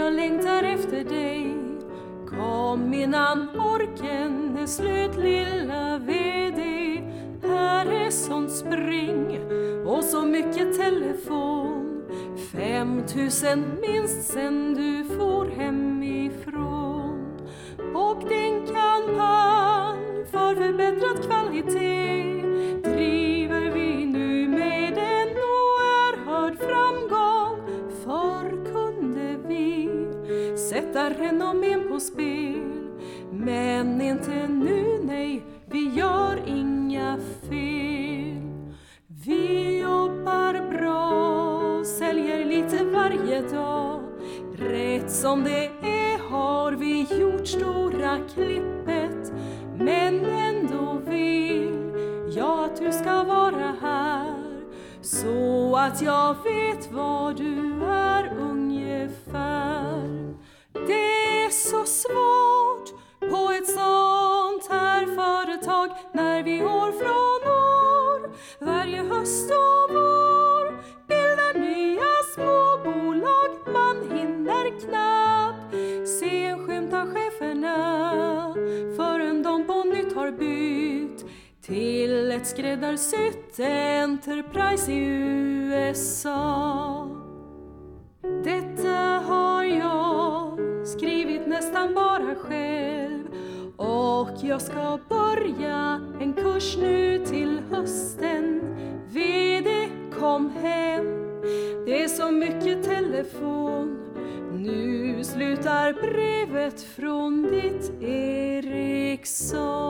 jag längtar efter dig. Kom innan orken är slut, lilla VD. Här är sånt spring och så mycket telefon. 5000 minst sen du for hemifrån. Och din kampanj för förbättrad kvalitet driver vi nu med en oerhörd framgång. Förr kunde vi sätta renommén på spel, men inte nu, nej, vi gör inga fel. Vi jobbar bra, säljer lite varje dag. Rätt som det är har vi gjort stora klippet, men ändå vill jag att du ska vara här, så att jag vet vad du är ungefär. Det är så svårt på ett sånt här företag när vi år från år, varje höst och vår, bildar nya småbolag. Man hinner knappt se en skymt av cheferna förrän de på nytt har bytt till ett skräddarsytt Enterprise i USA. Detta har jag skrivit nästan bara själv, och jag ska börja en kurs nu till hösten. VD, kom hem, det är så mycket telefon. Nu slutar brevet från ditt Eriksson.